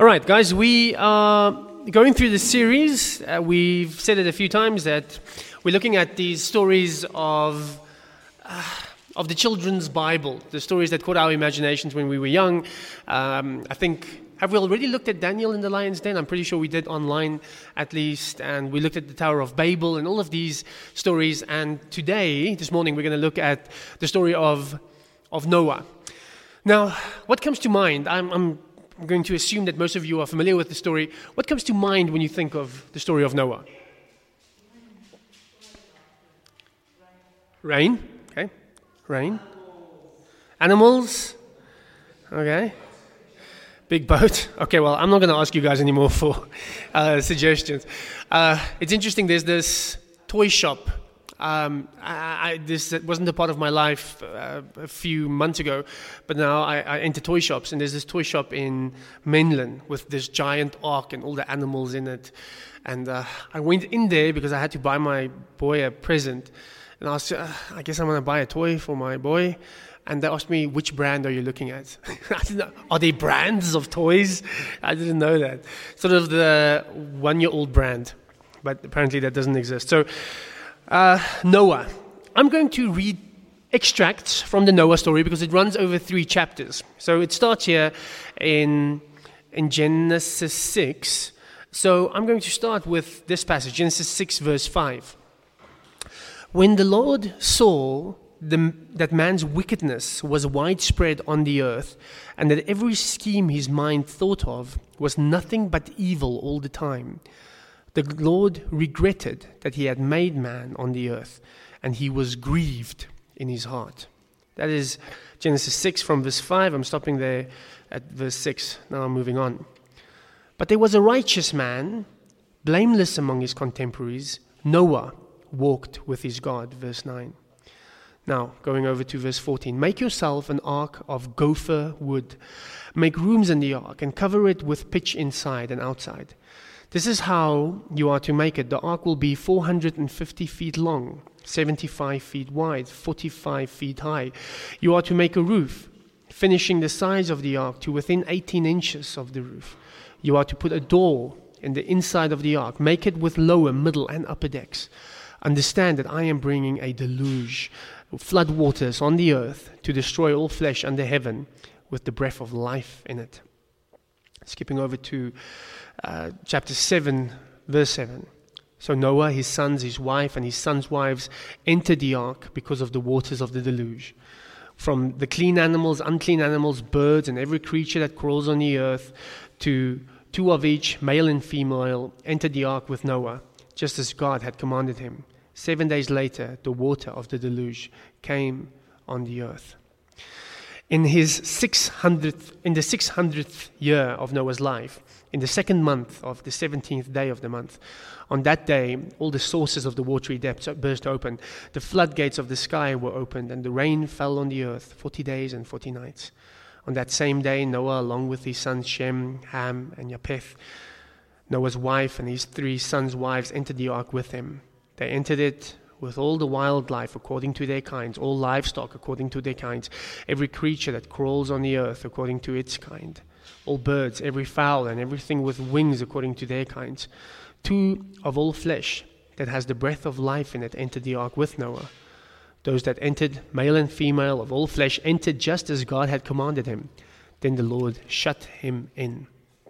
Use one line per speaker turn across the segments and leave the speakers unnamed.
right, guys, we are going through this series. We've said it a few times that we're looking at these stories of the children's Bible, the stories that caught our imaginations when we were young. I think, have we already looked at Daniel in the Lion's Den? I'm pretty sure we did online at least. And we looked at the Tower of Babel and all of these stories. And today, this morning, we're going to look at the story of Noah. Now, what comes to mind? I'm going to assume that most of you are familiar with the story. What comes to mind when you think of the story of Noah? Rain. Okay. Rain. Animals. Okay. Big boat. Okay, well, I'm not going to ask you guys anymore for suggestions. It's interesting, there's this toy shop. This wasn't a part of my life a few months ago, but now I enter toy shops, and there's this toy shop in Menlyn with this giant ark and all the animals in it. And I went in there because I had to buy my boy a present. And I was, I guess I'm going to buy a toy for my boy. And they asked me, which brand are you looking at? I didn't know. Are there brands of toys? I didn't know that. Sort of the one-year-old brand, but apparently that doesn't exist. So Noah. I'm going to read extracts from the Noah story because it runs over 3 chapters. So it starts here in Genesis 6. So I'm going to start with this passage, Genesis 6, verse 5. When the Lord saw that man's wickedness was widespread on the earth, and that every scheme his mind thought of was nothing but evil all the time, the Lord regretted that he had made man on the earth, and he was grieved in his heart. That is Genesis 6 from verse 5. I'm stopping there at verse 6. Now I'm moving on. But there was a righteous man, blameless among his contemporaries. Noah walked with his God. Verse 9. Now, going over to verse 14. Make yourself an ark of gopher wood. Make rooms in the ark and cover it with pitch inside and outside. This is how you are to make it. The ark will be 450 feet long, 75 feet wide, 45 feet high. You are to make a roof, finishing the size of the ark to within 18 inches of the roof. You are to put a door in the inside of the ark. Make it with lower, middle, and upper decks. Understand that I am bringing a deluge, flood waters on the earth to destroy all flesh under heaven with the breath of life in it. Skipping over to chapter 7, verse 7. So Noah, his sons, his wife, and his sons' wives entered the ark because of the waters of the deluge. From the clean animals, unclean animals, birds, and every creature that crawls on the earth, to 2 of each, male and female, entered the ark with Noah, just as God had commanded him. 7 days later, the water of the deluge came on the earth. In the 600th year of Noah's life, in the 2nd month of the 17th day of the month, on that day, all the sources of the watery depths burst open. The floodgates of the sky were opened, and the rain fell on the earth 40 days and 40 nights. On that same day, Noah, along with his sons Shem, Ham, and Japheth, Noah's wife and his 3 sons' wives entered the ark with him. They entered it with all the wildlife according to their kinds, all livestock according to their kinds, every creature that crawls on the earth according to its kind, all birds, every fowl, and everything with wings according to their kinds. 2 of all flesh that has the breath of life in it entered the ark with Noah. Those that entered, male and female of all flesh, entered just as God had commanded him. Then the Lord shut him in.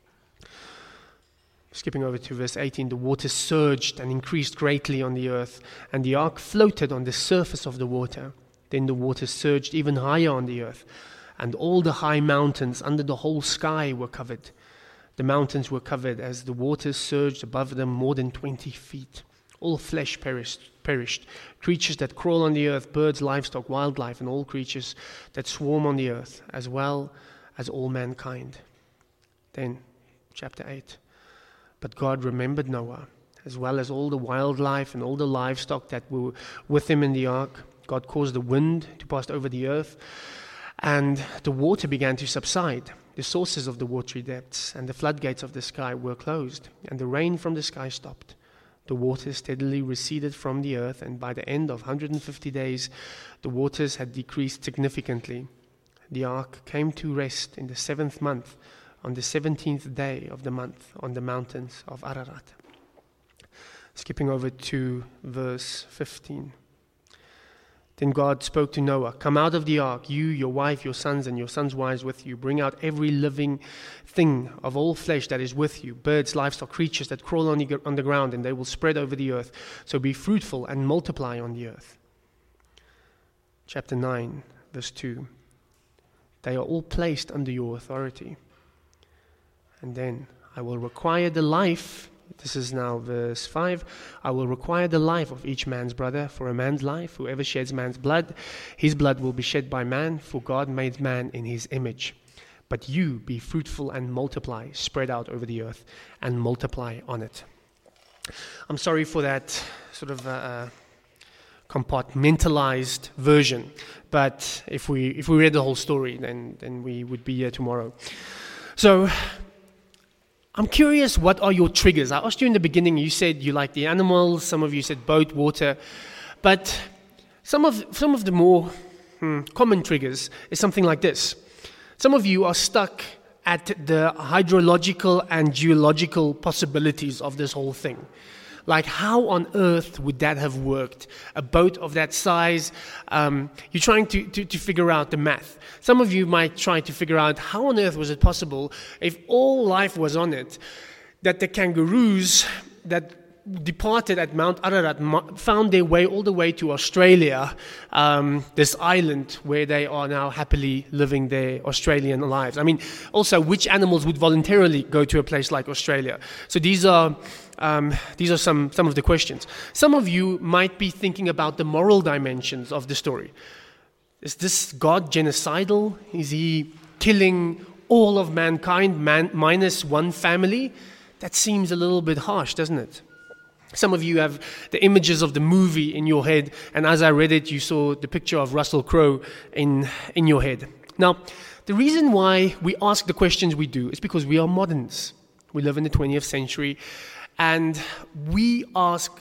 Skipping over to verse 18, the waters surged and increased greatly on the earth, and the ark floated on the surface of the water. Then the waters surged even higher on the earth, and all the high mountains under the whole sky were covered. The mountains were covered as the waters surged above them more than 20 feet. All flesh perished, creatures that crawl on the earth, birds, livestock, wildlife, and all creatures that swarm on the earth, as well as all mankind. Then, chapter 8. But God remembered Noah, as well as all the wildlife and all the livestock that were with him in the ark. God caused the wind to pass over the earth, and the water began to subside. The sources of the watery depths and the floodgates of the sky were closed, and the rain from the sky stopped. The waters steadily receded from the earth, and by the end of 150 days, the waters had decreased significantly. The ark came to rest in the 7th month on the 17th day of the month on the mountains of Ararat. Skipping over to verse 15. Then God spoke to Noah, "Come out of the ark, you, your wife, your sons, and your sons' wives with you. Bring out every living thing of all flesh that is with you, birds, livestock, creatures that crawl on the ground, and they will spread over the earth. So be fruitful and multiply on the earth." Chapter 9, verse 2. They are all placed under your authority. And then, I will require the life. This is now verse 5. "I will require the life of each man's brother. For a man's life, whoever sheds man's blood, his blood will be shed by man, for God made man in his image. But you be fruitful and multiply, spread out over the earth, and multiply on it." I'm sorry for that sort of compartmentalized version, but if we read the whole story, then we would be here tomorrow. So, I'm curious, what are your triggers? I asked you in the beginning, you said you like the animals, some of you said boat, water, but some of the more common triggers is something like this. Some of you are stuck at the hydrological and geological possibilities of this whole thing. Like, how on earth would that have worked? A boat of that size, you're trying to figure out the math. Some of you might try to figure out how on earth was it possible, if all life was on it, that the kangaroos that departed at Mount Ararat found their way all the way to Australia, this island where they are now happily living their Australian lives. I mean, also, which animals would voluntarily go to a place like Australia? So these are some of the questions. Some of you might be thinking about the moral dimensions of the story. Is this God genocidal? Is he killing all of mankind minus one family? That seems a little bit harsh, doesn't it? Some of you have the images of the movie in your head, and as I read it, you saw the picture of Russell Crowe in your head. Now, the reason why we ask the questions we do is because we are moderns. We live in the 20th century, and we ask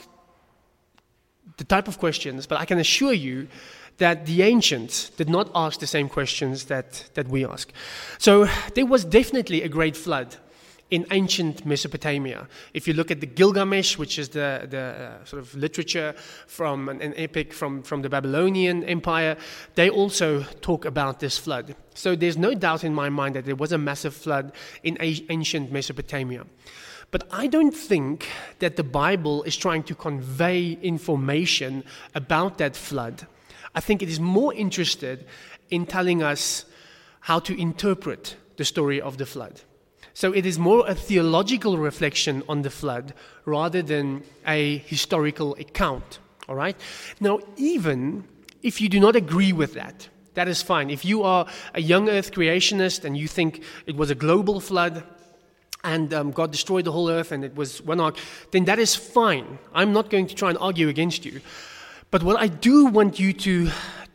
the type of questions, but I can assure you that the ancients did not ask the same questions that we ask. So there was definitely a great flood in ancient Mesopotamia. If you look at the Gilgamesh, which is the sort of literature from an epic from the Babylonian Empire, they also talk about this flood. So there's no doubt in my mind that there was a massive flood in ancient Mesopotamia. But I don't think that the Bible is trying to convey information about that flood. I think it is more interested in telling us how to interpret the story of the flood. So it is more a theological reflection on the flood rather than a historical account, all right? Now, even if you do not agree with that, that is fine. If you are a young earth creationist and you think it was a global flood and God destroyed the whole earth and it was one ark, then that is fine. I'm not going to try and argue against you. But what I do want you to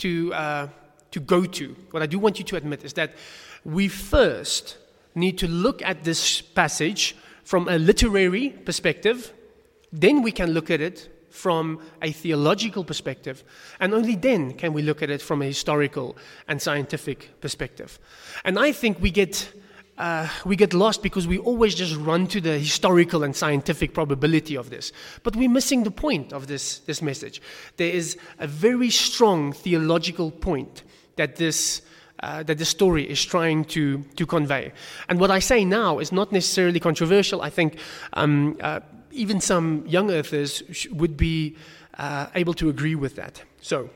go to, what I do want you to admit is that we first need to look at this passage from a literary perspective, then we can look at it from a theological perspective, and only then can we look at it from a historical and scientific perspective. And I think we get lost because we always just run to the historical and scientific probability of this. But we're missing the point of this message. There is a very strong theological point that this story is trying to convey. And what I say now is not necessarily controversial. I think even some young earthers would be able to agree with that. So,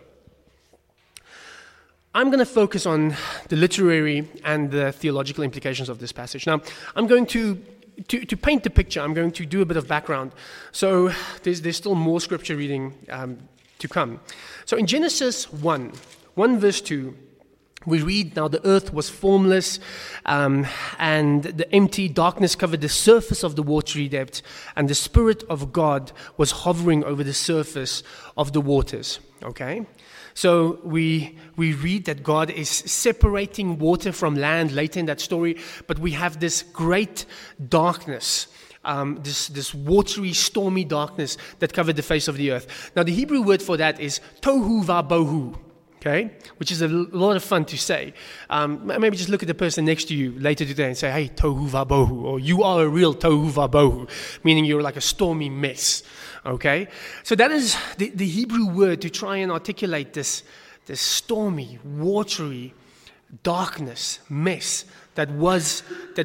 I'm going to focus on the literary and the theological implications of this passage. Now, I'm going to paint the picture, I'm going to do a bit of background. So, there's still more scripture reading to come. So, in Genesis 1 verse 2, we read, "Now the earth was formless, and the empty darkness covered the surface of the watery depth, and the Spirit of God was hovering over the surface of the waters." Okay? So we read that God is separating water from land later in that story, but we have this great darkness, this watery, stormy darkness that covered the face of the earth. Now the Hebrew word for that is tohu vabohu. okay, which is a lot of fun to say. Maybe just look at the person next to you later today and say, hey, tohu vabohu, or you are a real tohu vabohu, meaning you're like a stormy mess, okay? So that is the Hebrew word to try and articulate this stormy, watery, darkness, mess that was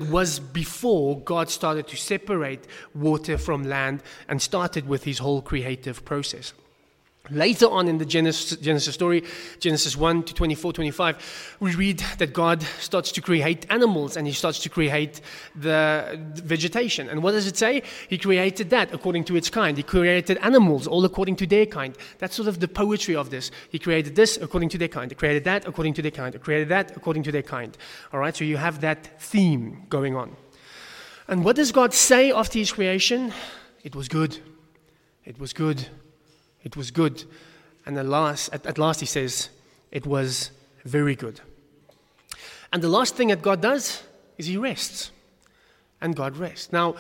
before God started to separate water from land and started with his whole creative process. Later on in the Genesis story, Genesis 1 to 24, 25, we read that God starts to create animals and he starts to create the vegetation. And what does it say? He created that according to its kind. He created animals all according to their kind. That's sort of the poetry of this. He created this according to their kind. He created that according to their kind. He created that according to their kind. All right, so you have that theme going on. And what does God say after his creation? It was good. It was good. It was good. And at last he says, it was very good. And the last thing that God does is he rests. And God rests. Now,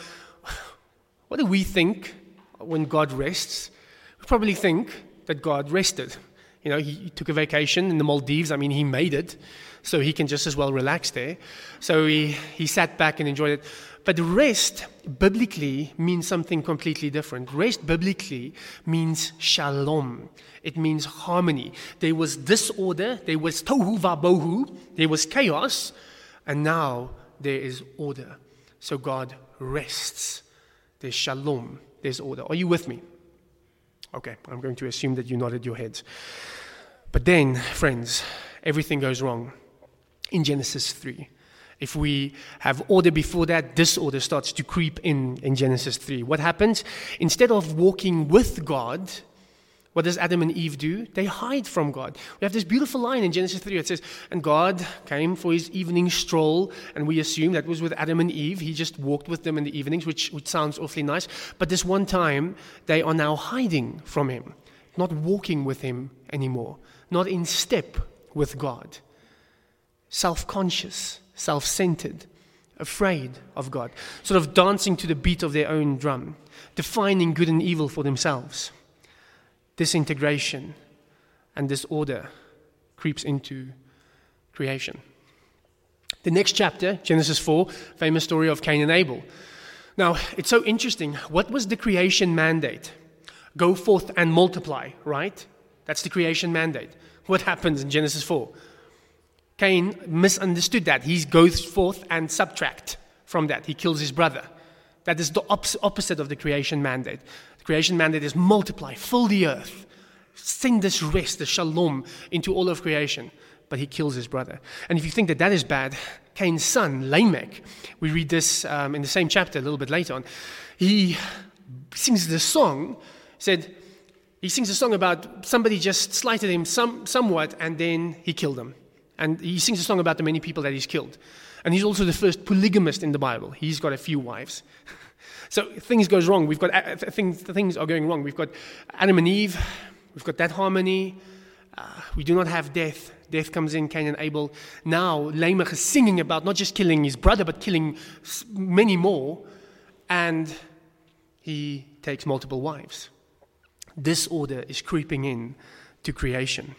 what do we think when God rests? We probably think that God rested. You know, he took a vacation in the Maldives. I mean, he made it, so he can just as well relax there. So he sat back and enjoyed it. But rest biblically means something completely different. Rest biblically means shalom. It means harmony. There was disorder, there was tohu vabohu, there was chaos, and now there is order. So God rests. There's shalom, there's order. Are you with me? Okay, I'm going to assume that you nodded your heads. But then, friends, everything goes wrong in Genesis 3. If we have order before that, disorder starts to creep in Genesis 3. What happens? Instead of walking with God, what does Adam and Eve do? They hide from God. We have this beautiful line in Genesis 3. It says, and God came for his evening stroll, and we assume that was with Adam and Eve. He just walked with them in the evenings, which sounds awfully nice. But this one time, they are now hiding from him, not walking with him anymore, not in step with God, self-conscious, self-centered, afraid of God, sort of dancing to the beat of their own drum, defining good and evil for themselves. Disintegration and disorder creeps into creation. The next chapter, Genesis 4, famous story of Cain and Abel. Now, it's so interesting. What was the creation mandate? Go forth and multiply, right? That's the creation mandate. What happens in Genesis 4? Cain misunderstood that. He goes forth and subtract from that. He kills his brother. That is the opposite of the creation mandate. The creation mandate is multiply, fill the earth, send this rest, the shalom, into all of creation. But he kills his brother. And if you think that that is bad, Cain's son, Lamech, we read this in the same chapter a little bit later on. He sings this song, he sings a song about somebody just slighted him somewhat, and then he killed him. And he sings a song about the many people that he's killed. And he's also the first polygamist in the Bible. He's got a few wives. So things goes wrong. We've got things are going wrong. We've got Adam and Eve. We've got that harmony. We do not have death. Death comes in, Cain and Abel. Now Lamech is singing about not just killing his brother, but killing many more. And he takes multiple wives. Disorder is creeping in to creation.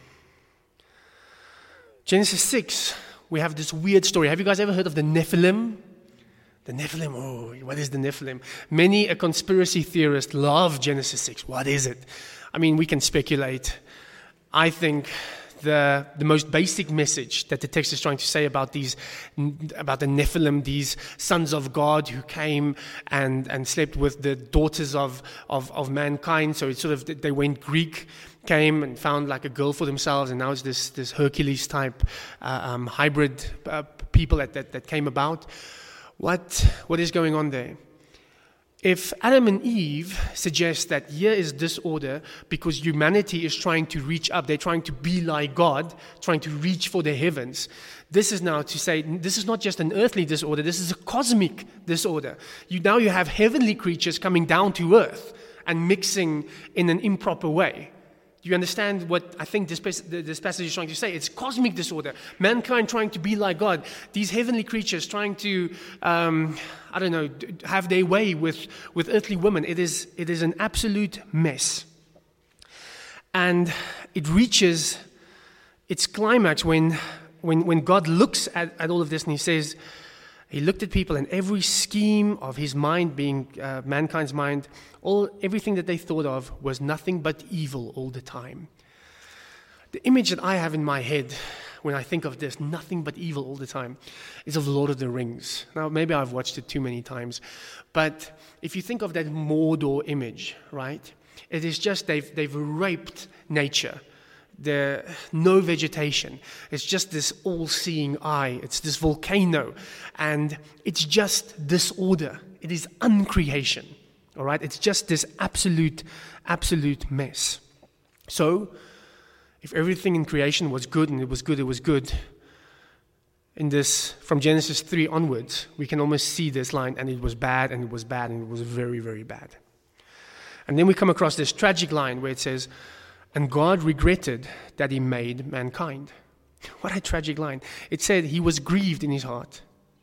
Genesis 6, we have this weird story. Have you guys ever heard of the Nephilim? The Nephilim, what is the Nephilim? Many a conspiracy theorist love Genesis 6. What is it? I mean, we can speculate. I think the most basic message that the text is trying to say about the Nephilim, these sons of God who came and slept with the daughters of mankind. So it's sort of, they went Greek, came and found like a girl for themselves, and now it's this Hercules type hybrid people that came about. What is going on there? If Adam and Eve suggest that here is disorder because humanity is trying to reach up, they're trying to be like God, trying to reach for the heavens, this is now to say this is not just an earthly disorder, this is a cosmic disorder. You have heavenly creatures coming down to earth and mixing in an improper way. Do you understand what I think this passage is trying to say? It's cosmic disorder. Mankind trying to be like God. These heavenly creatures trying to, have their way with earthly women. It is an absolute mess. And it reaches its climax when God looks at all of this and he says, he looked at people and every scheme of his mind, being mankind's mind, everything that they thought of was nothing but evil all the time. The image that I have in my head when I think of this, nothing but evil all the time, is of Lord of the Rings. Now, maybe I've watched it too many times, but if you think of that Mordor image, right, it is just they've raped nature. No vegetation. It's just this all-seeing eye. It's this volcano, and it's just disorder. It is uncreation. All right, it's just this absolute mess. So, if everything in creation was good and it was good, in this, from Genesis 3 onwards, we can almost see this line, and it was bad, and it was bad, and it was very, very bad. And then we come across this tragic line where it says, and God regretted that he made mankind. What a tragic line. It said he was grieved in his heart.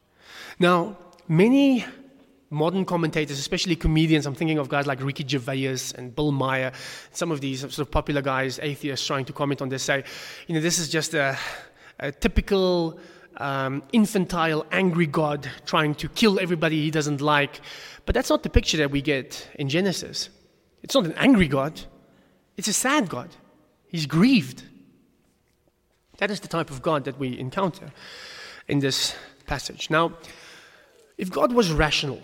Now, many modern commentators, especially comedians, I'm thinking of guys like Ricky Gervais and Bill Maher, some of these sort of popular guys, atheists trying to comment on this, say, this is just a typical infantile, angry God trying to kill everybody he doesn't like. But that's not the picture that we get in Genesis. It's not an angry God. It's a sad God. He's grieved. That is the type of God that we encounter in this passage. Now, if God was rational,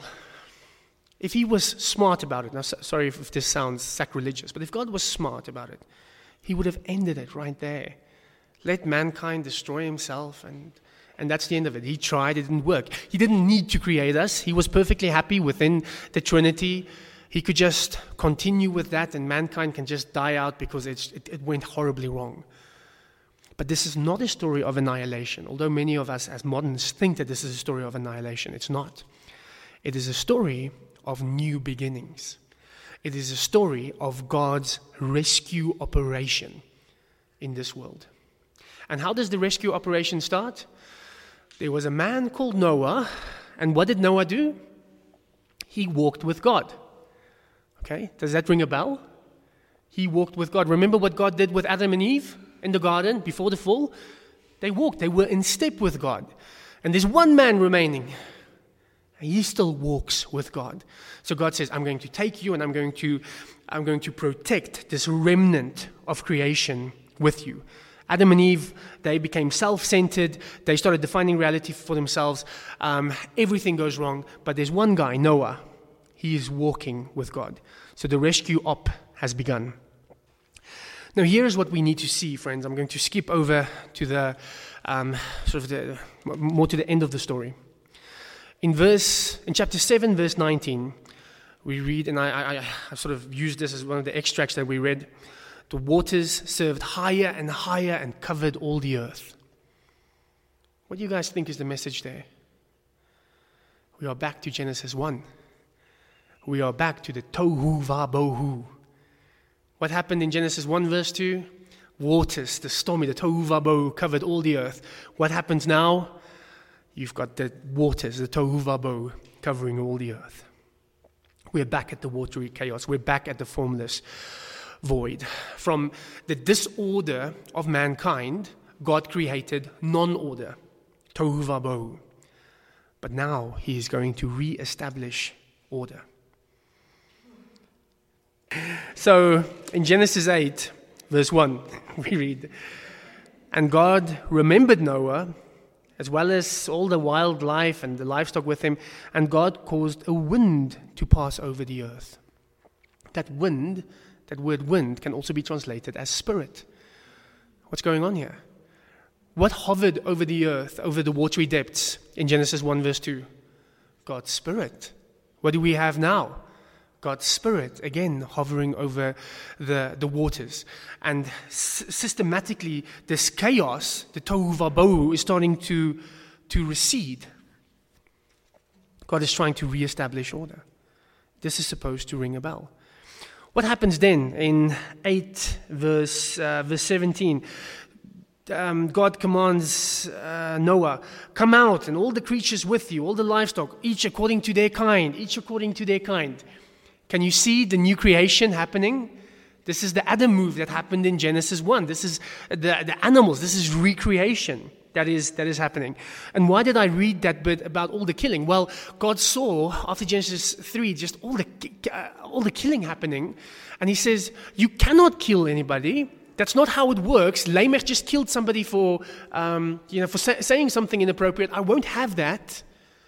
if he was smart about it, now sorry if this sounds sacrilegious, but if God was smart about it, he would have ended it right there. Let mankind destroy himself, and that's the end of it. He tried, it didn't work. He didn't need to create us. He was perfectly happy within the Trinity. He could just continue with that, and mankind can just die out because it went horribly wrong. But this is not a story of annihilation. Although many of us as moderns think that this is a story of annihilation, it's not. It is a story of new beginnings. It is a story of God's rescue operation in this world. And how does the rescue operation start? There was a man called Noah, and what did Noah do? He walked with God. Okay, does that ring a bell? He walked with God. Remember what God did with Adam and Eve in the garden before the fall? They walked. They were in step with God. And there's one man remaining. And he still walks with God. So God says, I'm going to take you and I'm going to protect this remnant of creation with you. Adam and Eve, they became self-centered. They started defining reality for themselves. Everything goes wrong. But there's one guy, Noah. He is walking with God. So the rescue op has begun. Now here's what we need to see, friends. I'm going to skip over to the more to the end of the story. In chapter 7, verse 19, we read, and I sort of used this as one of the extracts that we read, the waters served higher and higher and covered all the earth. What do you guys think is the message there? We are back to Genesis 1. We are back to the tohu vabohu. What happened in Genesis 1 verse 2? Waters, the stormy, the tohu vabohu covered all the earth. What happens now? You've got the waters, the tohu vabohu, covering all the earth. We're back at the watery chaos. We're back at the formless void. From the disorder of mankind, God created non-order, tohu vabohu. But now he is going to re-establish order. So, in Genesis 8, verse 1, we read, and God remembered Noah, as well as all the wildlife and the livestock with him, and God caused a wind to pass over the earth. That wind, that word wind, can also be translated as spirit. What's going on here? What hovered over the earth, over the watery depths in Genesis 1, verse 2? God's Spirit. What do we have now? God's Spirit, again, hovering over the waters. And systematically, this chaos, the tohu vabohu, is starting to recede. God is trying to reestablish order. This is supposed to ring a bell. What happens then in 8, verse 17? God commands Noah, come out and all the creatures with you, all the livestock, each according to their kind, each according to their kind. Can you see the new creation happening? This is the Adam move that happened in Genesis 1. This is the animals. This is recreation that is happening. And why did I read that bit about all the killing? Well, God saw, after Genesis 3, just all the killing happening. And he says, you cannot kill anybody. That's not how it works. Lamech just killed somebody for saying something inappropriate. I won't have that.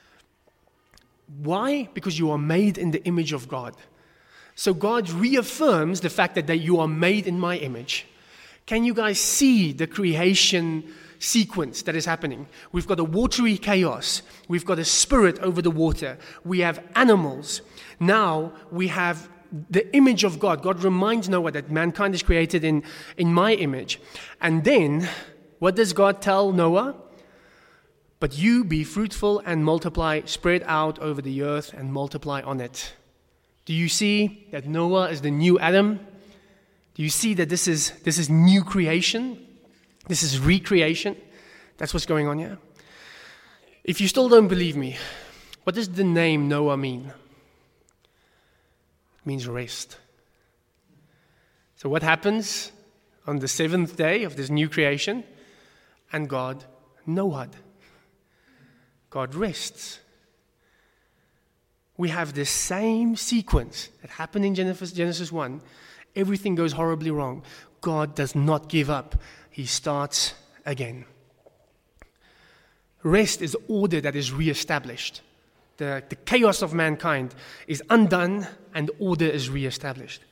Why? Because you are made in the image of God. So God reaffirms the fact that you are made in my image. Can you guys see the creation sequence that is happening? We've got a watery chaos. We've got a spirit over the water. We have animals. Now we have the image of God. God reminds Noah that mankind is created in my image. And then, what does God tell Noah? But you be fruitful and multiply, spread out over the earth and multiply on it. Do you see that Noah is the new Adam? Do you see that this is new creation? This is recreation? That's what's going on here. If you still don't believe me, what does the name Noah mean? It means rest. So what happens on the seventh day of this new creation? And God Noah'd. God rests. We have the same sequence that happened in Genesis 1. Everything goes horribly wrong. God does not give up. He starts again. Rest is order that is reestablished. The chaos of mankind is undone and order is reestablished.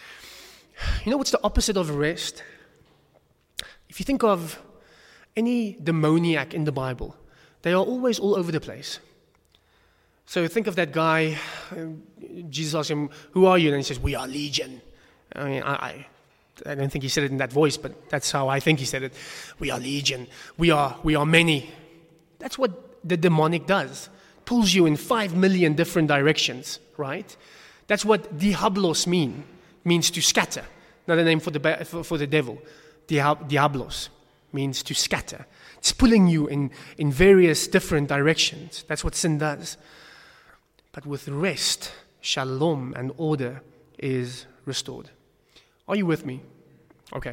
You know what's the opposite of rest? If you think of any demoniac in the Bible, they are always all over the place. So think of that guy, Jesus asked him, who are you? And he says, we are Legion. I mean, I don't think he said it in that voice, but that's how I think he said it. We are Legion. We are many. That's what the demonic does. Pulls you in 5 million different directions, right? That's what diablos means to scatter. Another name for the devil. Diablos means to scatter. It's pulling you in various different directions. That's what sin does. But with rest, shalom and order is restored. Are you with me? Okay.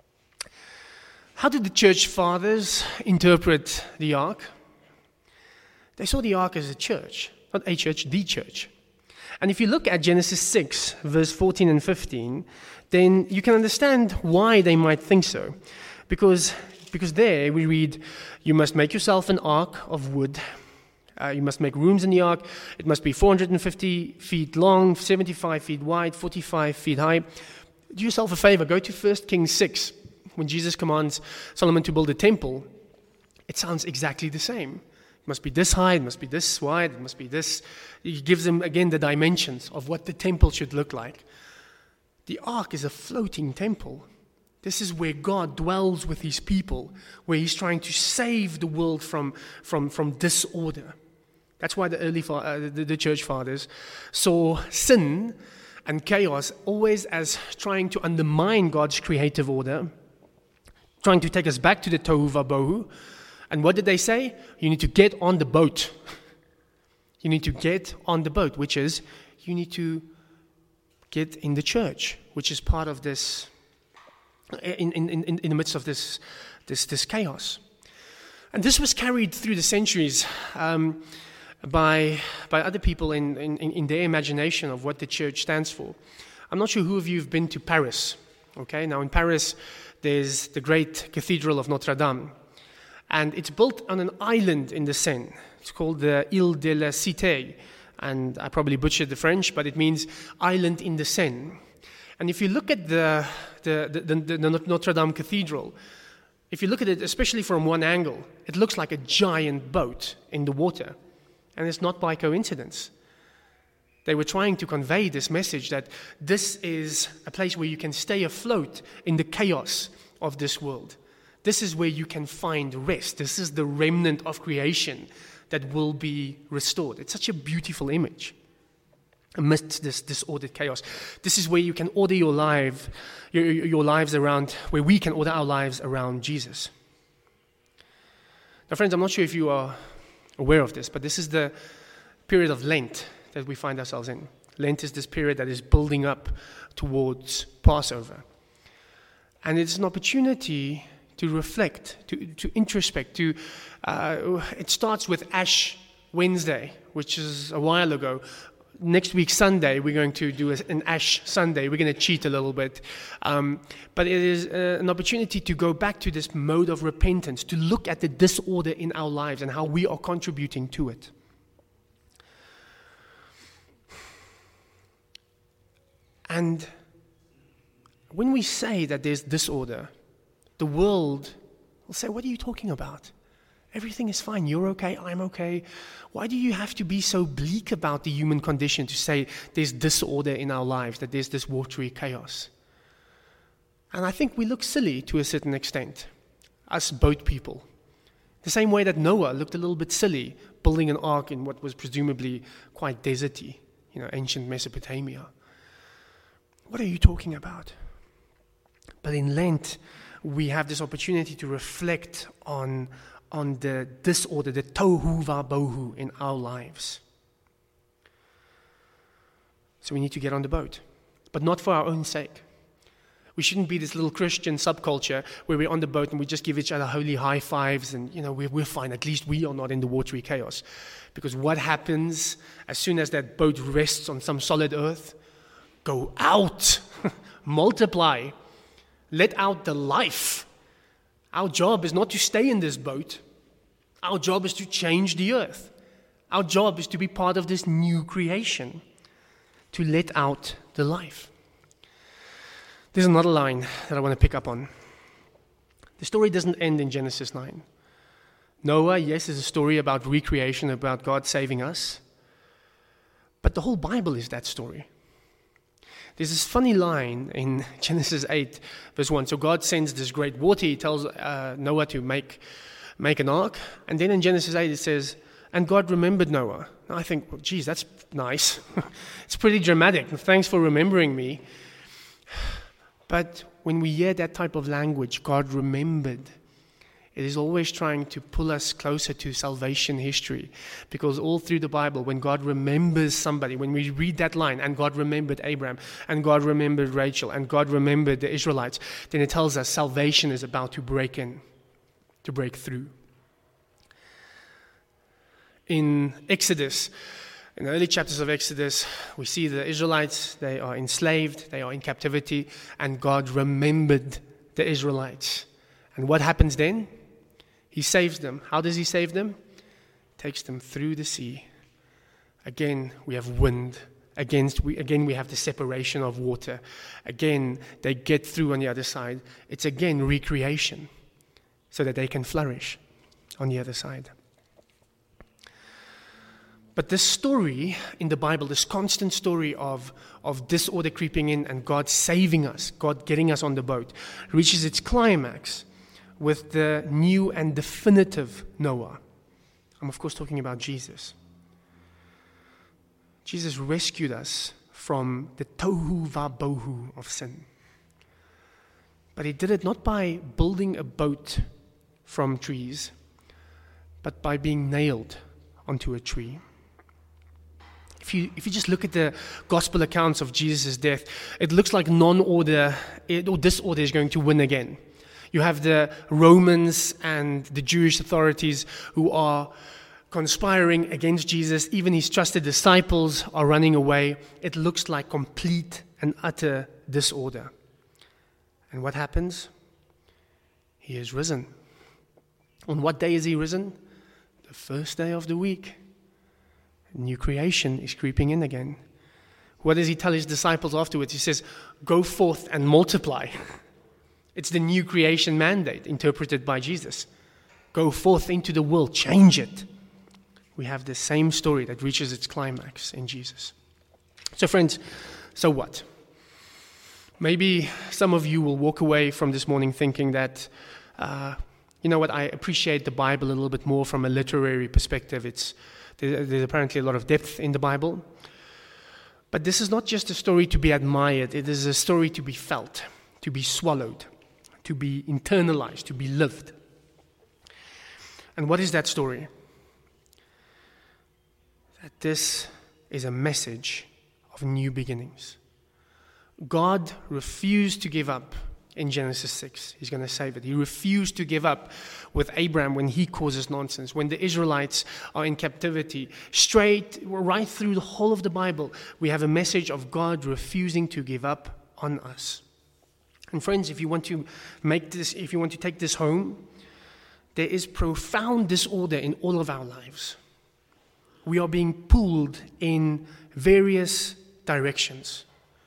How did the church fathers interpret the ark? They saw the ark as a church, not a church, the church. And if you look at Genesis 6, verse 14 and 15, then you can understand why they might think so. Because there we read, you must make yourself an ark of wood. You must make rooms in the ark. It must be 450 feet long, 75 feet wide, 45 feet high. Do yourself a favor, go to 1 Kings 6. When Jesus commands Solomon to build a temple, it sounds exactly the same. It must be this high, it must be this wide, it must be this. He gives them, again, the dimensions of what the temple should look like. The ark is a floating temple. This is where God dwells with his people, where he's trying to save the world from disorder. That's why the church fathers saw sin and chaos always as trying to undermine God's creative order, trying to take us back to the tohu vabohu. And what did they say? You need to get on the boat. You need to get on the boat, which is you need to get in the church, which is part of this, in the midst of this chaos. And this was carried through the centuries by other people in their imagination of what the church stands for. I'm not sure who of you have been to Paris. Okay, now in Paris, there's the great Cathedral of Notre Dame. And it's built on an island in the Seine. It's called the Ile de la Cité. And I probably butchered the French, but it means island in the Seine. And if you look at the Notre Dame Cathedral, if you look at it, especially from one angle, it looks like a giant boat in the water. And it's not by coincidence. They were trying to convey this message that this is a place where you can stay afloat in the chaos of this world. This is where you can find rest. This is the remnant of creation that will be restored. It's such a beautiful image amidst this disordered chaos. This is where you can order your lives around, where we can order our lives around Jesus. Now, friends, I'm not sure if you are aware of this, but this is the period of Lent that we find ourselves in. Lent is this period that is building up towards Passover. And it's an opportunity to reflect, to introspect. It starts with Ash Wednesday, which is a while ago. Next week, Sunday, we're going to do an Ash Sunday. We're going to cheat a little bit. But it is an opportunity to go back to this mode of repentance, to look at the disorder in our lives and how we are contributing to it. And when we say that there's disorder, the world will say, what are you talking about? Everything is fine. You're okay. I'm okay. Why do you have to be so bleak about the human condition to say there's disorder in our lives, that there's this watery chaos? And I think we look silly to a certain extent, us boat people. The same way that Noah looked a little bit silly building an ark in what was presumably quite deserty, ancient Mesopotamia. What are you talking about? But in Lent, we have this opportunity to reflect on the disorder, the tohu vabohu in our lives. So we need to get on the boat, but not for our own sake. We shouldn't be this little Christian subculture where we're on the boat and we just give each other holy high fives and, we're fine. At least we are not in the watery chaos. Because what happens as soon as that boat rests on some solid earth? Go out, multiply, let out the life. Our job is not to stay in this boat. Our job is to change the earth. Our job is to be part of this new creation, to let out the life. There's another line that I want to pick up on. The story doesn't end in Genesis 9. Noah, yes, is a story about recreation, about God saving us. But the whole Bible is that story. There's this funny line in Genesis 8, verse 1. So God sends this great water. He tells Noah to make an ark. And then in Genesis 8 it says, and God remembered Noah. Now I think, well, geez, that's nice. It's pretty dramatic. Thanks for remembering me. But when we hear that type of language, God remembered, it is always trying to pull us closer to salvation history. Because all through the Bible, when God remembers somebody, when we read that line, and God remembered Abraham, and God remembered Rachel, and God remembered the Israelites, then it tells us salvation is about to break in, to break through. In Exodus, in the early chapters of Exodus, we see the Israelites, they are enslaved, they are in captivity, and God remembered the Israelites. And what happens then? He saves them. How does he save them? Takes them through the sea. Again, we have wind. Again, we have the separation of water. Again, they get through on the other side. It's again recreation so that they can flourish on the other side. But this story in the Bible, this constant story of disorder creeping in and God saving us, God getting us on the boat, reaches its climax with the new and definitive Noah. I'm of course talking about Jesus. Jesus rescued us from the tohu vabohu of sin. But he did it not by building a boat from trees, but by being nailed onto a tree. If you just look at the gospel accounts of Jesus' death, it looks like non-order or disorder is going to win again. You have the Romans and the Jewish authorities who are conspiring against Jesus. Even his trusted disciples are running away. It looks like complete and utter disorder. And what happens? He is risen. On what day is he risen? The first day of the week. New creation is creeping in again. What does he tell his disciples afterwards? He says, go forth and multiply. It's the new creation mandate interpreted by Jesus. Go forth into the world, change it. We have the same story that reaches its climax in Jesus. So friends, so what? Maybe some of you will walk away from this morning thinking that, you know what, I appreciate the Bible a little bit more from a literary perspective. There's apparently a lot of depth in the Bible. But this is not just a story to be admired. It is a story to be felt, to be swallowed, to be internalized, to be lived. And what is that story? That this is a message of of new beginnings. God refused to give up in Genesis 6. He's going to save it. He refused to give up with Abraham when he causes nonsense, when the Israelites are in captivity. Right through the whole of the Bible, we have a message of God refusing to give up on us. And friends, if you want to take this home, there is profound disorder in all of our lives. We are being pulled in various directions.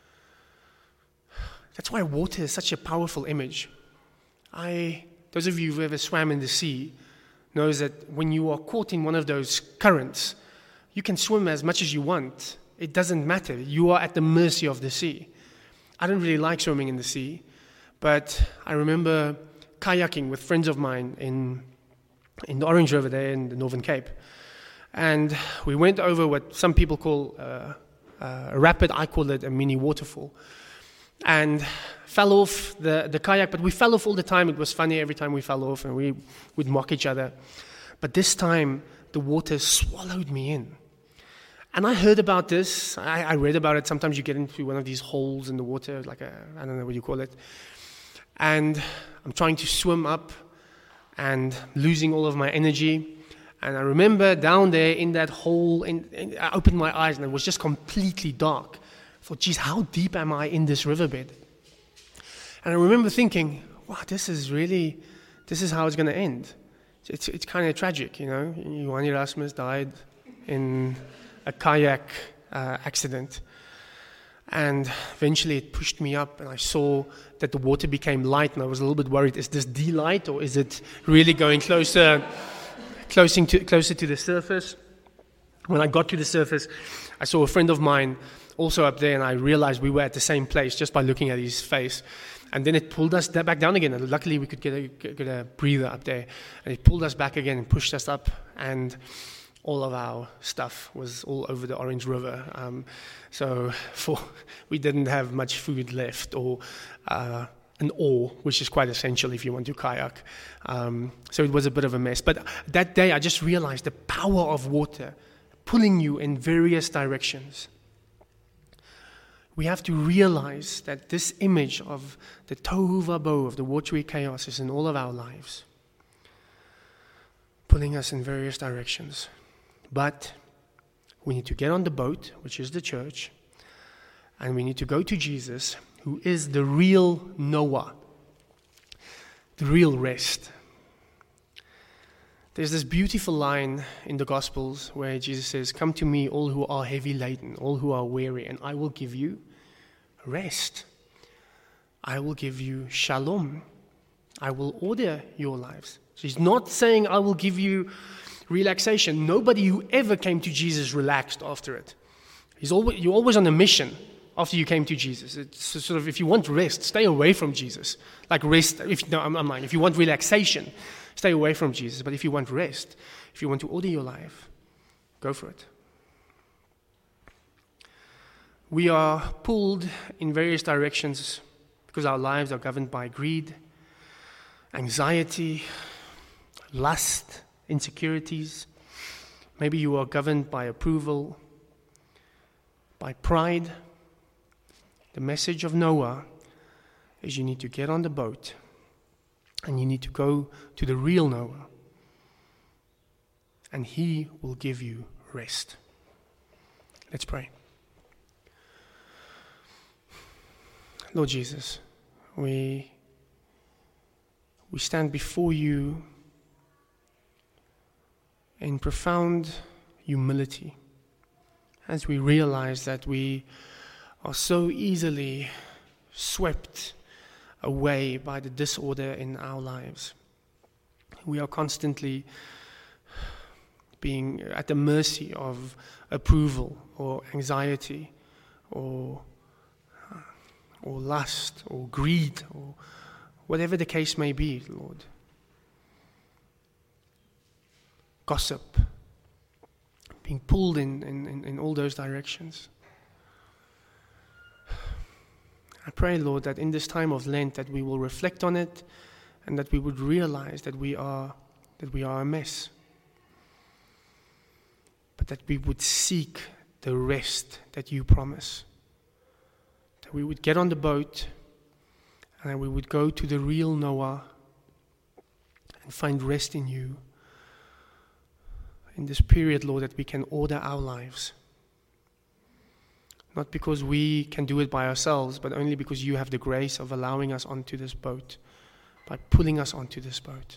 That's why water is such a powerful image. Those of you who ever swam in the sea knows that when you are caught in one of those currents, you can swim as much as you want. It doesn't matter. You are at the mercy of the sea. I don't really like swimming in the sea, but I remember kayaking with friends of mine in the Orange River there in the Northern Cape. And we went over what some people call a rapid. I call it a mini waterfall. And fell off the kayak, but we fell off all the time. It was funny every time we fell off, and we would mock each other. But this time, the water swallowed me in. And I heard about this. I read about it. Sometimes you get into one of these holes in the water, like I don't know what you call it. And I'm trying to swim up and losing all of my energy. And I remember down there in that hole, I opened my eyes, and it was just completely dark. I thought, geez, how deep am I in this riverbed? And I remember thinking, wow, this is how it's going to end. It's kind of tragic, you know. Johan Erasmus died in a kayak accident. And eventually it pushed me up, and I saw that the water became light, and I was a little bit worried, is this delight, or is it really going closer to the surface? When I got to the surface, I saw a friend of mine also up there, and I realized we were at the same place just by looking at his face. And then it pulled us back down again, and luckily we could get a breather up there. And it pulled us back again and pushed us up, and all of our stuff was all over the Orange River. So we didn't have much food left, or an oar, which is quite essential if you want to kayak. So it was a bit of a mess. But that day I just realized the power of water pulling you in various directions. We have to realize that this image of the tohu vabohu, of the watery chaos, is in all of our lives, pulling us in various directions. But we need to get on the boat, which is the church, and we need to go to Jesus, who is the real Noah, the real rest. There's this beautiful line in the Gospels where Jesus says, "Come to me, all who are heavy laden, all who are weary, and I will give you rest. I will give you shalom. I will order your lives." So he's not saying, "I will give you relaxation." Nobody who ever came to Jesus relaxed after it. You're always on a mission after you came to Jesus. It's sort of, if you want rest, stay away from Jesus. Like rest, I'm lying. If you want relaxation, stay away from Jesus. But if you want rest, if you want to order your life, go for it. We are pulled in various directions because our lives are governed by greed, anxiety, lust, insecurities. Maybe you are governed by approval, by pride. The message of Noah is you need to get on the boat and you need to go to the real Noah, and he will give you rest. Let's pray. Lord Jesus, we stand before you in profound humility as we realize that we are so easily swept away by the disorder in our lives. We are constantly being at the mercy of approval or anxiety or lust or greed or whatever the case may be, Lord. Gossip, being pulled in all those directions. I pray, Lord, that in this time of Lent that we will reflect on it and that we would realize that we are a mess. But that we would seek the rest that you promise. That we would get on the boat and that we would go to the real Noah and find rest in you. In this period, Lord, that we can order our lives. Not because we can do it by ourselves, but only because you have the grace of allowing us onto this boat, by pulling us onto this boat.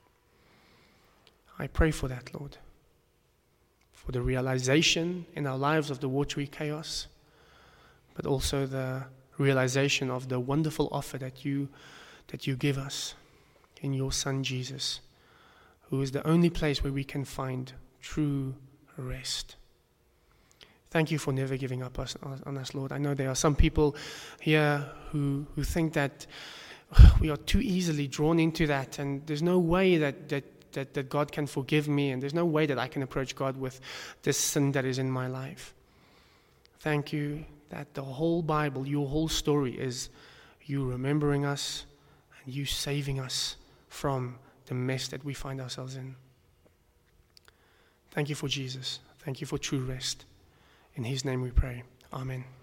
I pray for that, Lord. For the realization in our lives of the watery chaos, but also the realization of the wonderful offer that you give us in your Son Jesus, who is the only place where we can find true rest. Thank you for never giving up on us, Lord. I know there are some people here who think that we are too easily drawn into that, and there's no way that God can forgive me, and there's no way that I can approach God with this sin that is in my life. Thank you that the whole Bible, your whole story, is you remembering us and you saving us from the mess that we find ourselves in. Thank you for Jesus. Thank you for true rest. In his name we pray. Amen.